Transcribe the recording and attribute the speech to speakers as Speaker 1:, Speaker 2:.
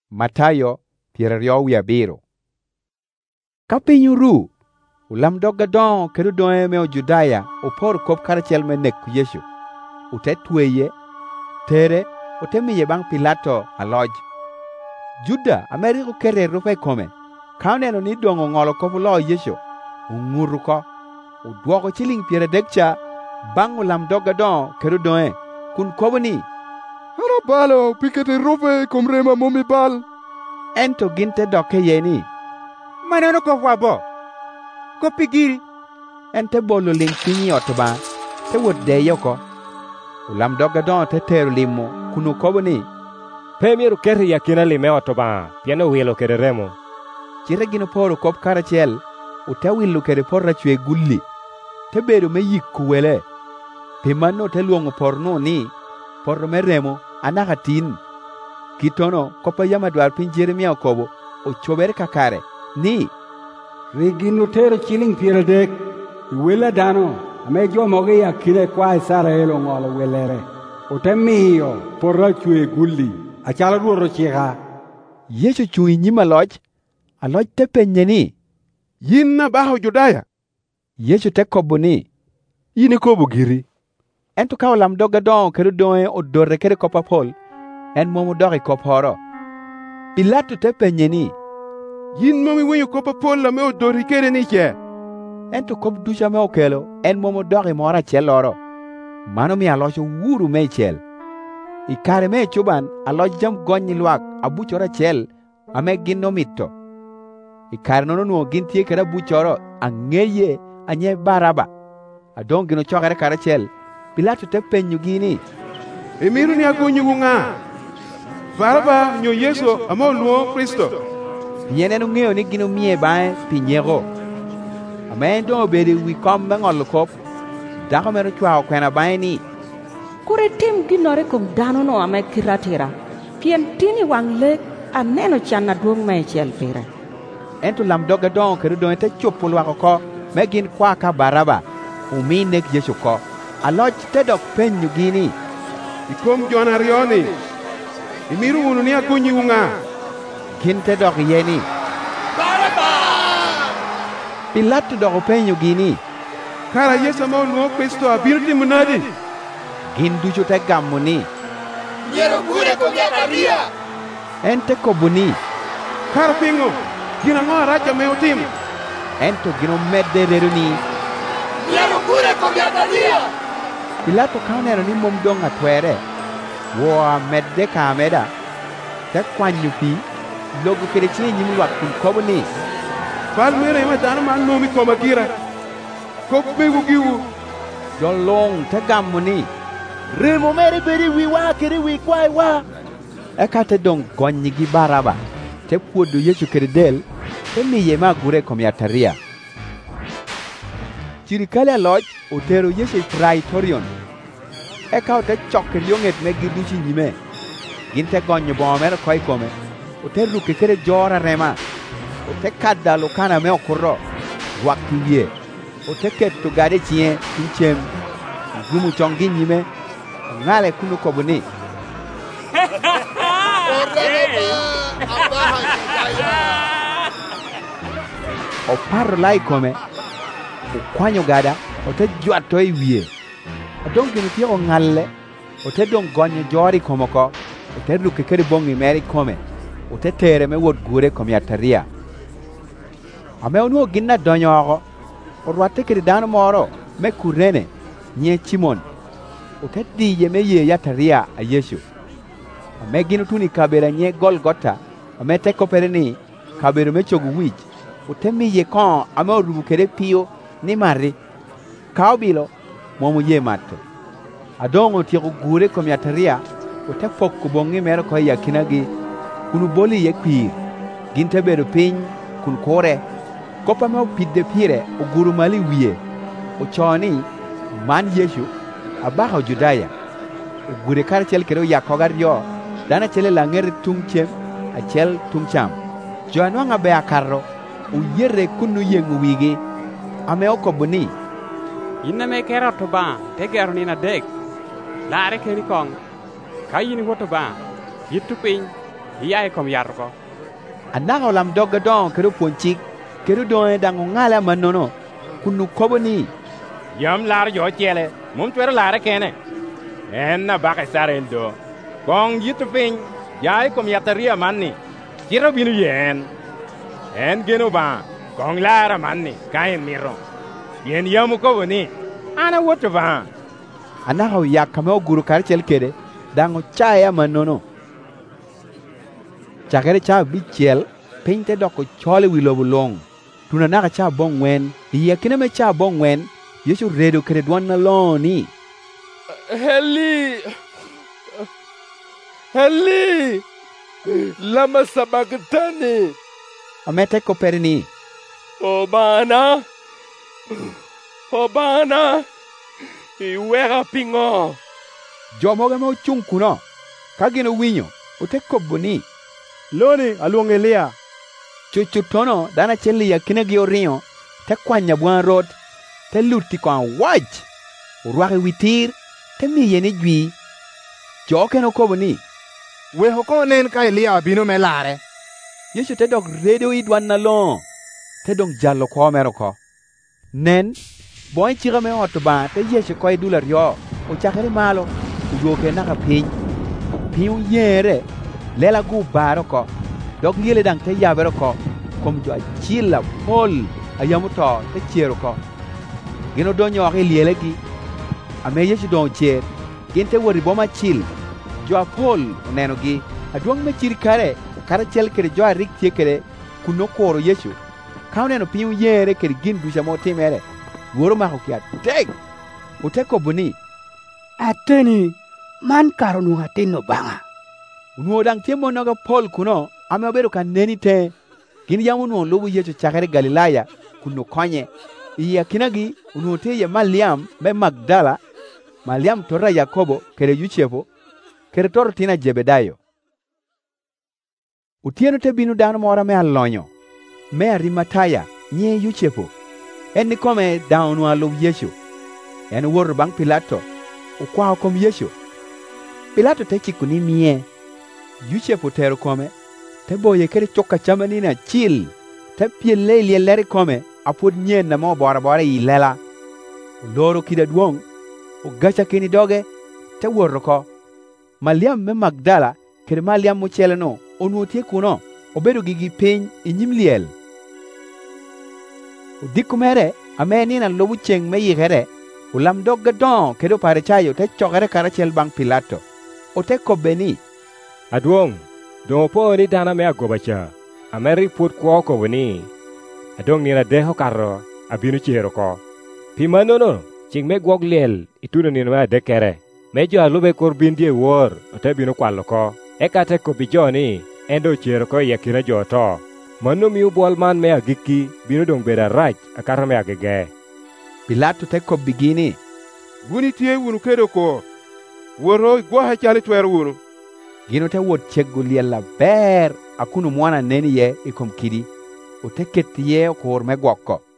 Speaker 1: Matayo 27. Ka piny oru, ulam dog gadongo kendo donge me Judaya opor kop karacel me nek Yesu. Ute tweye, tere, ute miye bang' Pilato aloj. Juda Ameriko kere rupe kome, ka oneno ni dongo ng'olo kop lo Yesu, ung'uru ko, udwoko chiling 30 cha bang' ulam dog gadongo kendo donge, kun kobo ni,
Speaker 2: "Arabalo pikete rupe kom rema momi bal."
Speaker 1: Ento ginte doke ye ni,
Speaker 3: "Manono ko wabo, ko pigiri."
Speaker 1: Ente bolo ling pinyi otoba, te wot deyo ko. Ulam dog gadongo te tero limo, kunu kobo ni,
Speaker 4: "Pemieru kete yakina lime otoba, pieno wilo kede remo."
Speaker 1: Chire gino poro kop karacel, ute wilu kede por rachwe gulli, te bedo me yik kuwele. Pimano te luongo porno ni, porno me remo, anaka tin. Kitono kopa yama dwar piny Jeremia okobo, ochobere kakare, ni,
Speaker 5: "Rigino tero chiling 30, iwela dano, ame jomogi yakine kwa Israel ong'olo welere. Ute miyo por rachwe gulli, achala duoro chika."
Speaker 1: Yesu chung' i nyim aloch te penye ni,
Speaker 2: "Yin nabaho Judaya?"
Speaker 1: Yesu te kobo ni,
Speaker 2: "In ikobo giri."
Speaker 1: Ento ka ulam dog gadongo kendo donge odore kede kop apol, en mom odok i kop horo. Pilato te penye ni,
Speaker 2: "Yin mom iwenyo kop apol ame odori kede ni che?"
Speaker 1: Ento kop duca me okelo, en mom odok i moro achiel loro. Mano mi aloch owuro me ichiel. I kare me chuban aloch jam gony lwak abuchoro achiel ame gin nomito. I kare nono nuo gin tie kede abuchoro ang'eye anye Baraba. Adong gino chokere kare achiel. Pilato te penyogi ni,
Speaker 2: "Imiru ni agonyigu ng'a? Baraba nyo Yesu amo luo Kristo?"
Speaker 1: Pien en ong'eyo ni gino miye bang'e pi nyego. Ame en dong obedo i wi kom me ng'olo kop, dako mero chwao kwena bang'e ni,
Speaker 6: "Kure tim ginore kuom danono ame kiratira, pien tin i wang' lek aneno chan aduong' me ichiel pire."
Speaker 1: Ento lam dog gadongo kendo donge te chopo lwako ko me gin kwa ka Baraba umi nek Yesu ko. Aloch te dok penyogi ni,
Speaker 2: "Ikom jon ariyo ni, imiru unu ni agonyigu ng'a?"
Speaker 1: Gin te dok ye ni,
Speaker 7: "Baraba!"
Speaker 1: Pilato dok penyogi ni,
Speaker 2: "Kara Yesu amo luo Kristo abiro timo nadi?"
Speaker 1: Gin ducho te gamo ni,
Speaker 7: "Miero gure con Yataria."
Speaker 1: En te kobo ni,
Speaker 2: "Kara ping'o, gin ang'o marach ame utimo?"
Speaker 1: Ento gino medde redo ni,
Speaker 7: "Miero gure con Yataria."
Speaker 1: Pilato ka oneno ni mom dong' atwere, woa medde ka ameda, te kwanyo pi, logo kede chie nyim lwak kun kobo ni,
Speaker 2: "Bal mere ema dhano man nomi koma gira. Kop megu giwu."
Speaker 1: Jolong te gamo ni,
Speaker 3: "Remo mere bedi wiwa kede wi kwai wa."
Speaker 1: eka te dong' gonyi gi Baraba, te puodo Yesu kede del, te miye ma gure kom Yataria. Sirikali aloch otero Yesu i Praetorion, eka ote choke liong'et me gi duci nyime. Gin te gonyo boma mere koi kome, ote ruke kede jora rema, ote kada lukana me okuro, rwak ti wiye, ote keto gade chie tung chem, gumu chong gi nyime, ng'ale kunu kobo ni, oparo lai kome, ukwanyo gada, ote jwato i wiye. Adong gino tieko ng'alle, ote dong gonyo jori komoko, ote ruke kede bongi meri kome, ote tere me wot gure kom Yataria. Ame onuo gin na donyo oko, orwate kede dano moro me Kurene, nye Simon, ote diye me ye Yataria a Yesu. Ame gino tuni kabera nye Golgota, ame te kopere ni kabero me chogu wich, ote miye kon ame orubu kede piyo ni mari, ka obilo momo ye mato. Adong otieko gure kom Yataria, ote foko bongi mero ko yakinagi, kunu boli ye kwir, ginte bedo piny kun kore, kopa me opidde pire oguru mali wiye, ochoni man Yesu abaho Judaya, ogure karacel kede oyakoga ryo, dana chele lang'er tung chem, achiel tung cham. Jo anwang'a be akarro, uyere kunu yeng'o wigi, ame okobo ni,
Speaker 8: "In ame kero to ba, te gero ni na dek. Lare keri kong, ka yin woto ba, yitu piny, iya kom yar ko
Speaker 1: Anaka lam dogga don kedo ponchik kedo don dango ngala manono kunu koboni
Speaker 4: Yam lar jo chele mum twero lar kene en na ba ka sarel do kong yitu pin yai kom yataria manni kiro binu yen en geno ba kong lara manni kain miro yen yamu koboni ana wotu ba
Speaker 1: Anaka yakame guru karchel kede dango chaya manono Chakere cha bichel pinte doko chole wilobulong tuna naka cha bongwen yakine me cha bongwen Yesu redo kede dwana loni
Speaker 3: Heli lama sabagtani
Speaker 1: Amete ko perini
Speaker 3: Obana iwera pingo
Speaker 1: Jomoga mo chung kuno kagino winyo uteko boni
Speaker 2: Loni aluong Elia.
Speaker 1: Chuchutono dana cheli yakine giorio te kwanya buan rod te luti kwa waj urwake witir te miyeni jwi joke no koboni
Speaker 2: We hoko nen ka Elia bino melare.
Speaker 1: Yesu te dog radio idwan na lon te dong jallo ko mero ko nen boy chira me otoba te Yesu ko idula ryo o chakere malo ujoke naka piu yere lela gu baro ko dog liele dang te yabero ko kom jo chila pol ayamuto te chiero ko gino donyo ake liele gi ame Yesu don chier ginte wori boma chil jo pol neno gi aduong me chiri kare chel kere jo arik tie kere kuno koro Yesu kaune no piu yere kere gin duja mo timere woro mako kia tek uteko buni
Speaker 9: ateni man karonu hatino banga
Speaker 1: Unuo dang tiemo noga Paul kuno ame obedo kan neni te gin yamu nuo lubu Yesu chakere Galilaya kuno konye iya kinagi unuo te ye Maliam me Magdala Maliam tora Yakobo kere Yuchepo kere toro tina Jebedayo Utieno te binu dano mora me alonyo me Arimataya nye Yuchepo eni kome dano lubu Yesu eni wor bang Pilato ukwa kom Yesu Pilato te chikuni mie Yuchepo tero kome te boye kere choka chamani na chil te piele leri kome apod nyen na mo bora ilela loro kida duong o gacha kini doge te worro ko Maliam me Magdala kere Maliam mo cheleno onu tie kuno obedo gigi piny inyimliel dikumere ameni na lobu cheng me yigere ulam dogga don kedo pare chayo te chogere karachel bang Pilato o te kobeni
Speaker 4: Aduong don po ni dana me agobacha ameri put ko ko woni adong ni na deho karo abinu chero ko pimanono ching me gog lel ituno ni na de kere mejo alube korbin die wor ote binu kwalo ko ekate ko bijoni endo chero ko yakira joto manu miu bolman me agiki binu dong bera raj akara me agege
Speaker 1: Pilato te ko bigini
Speaker 2: Guni tie wunu kedo ko. Woro gwa chali twer wunu.
Speaker 1: Gino te wot cheggu liella ber akunu mwana neni ye ikom kidi o te ketiye o kor me gwokko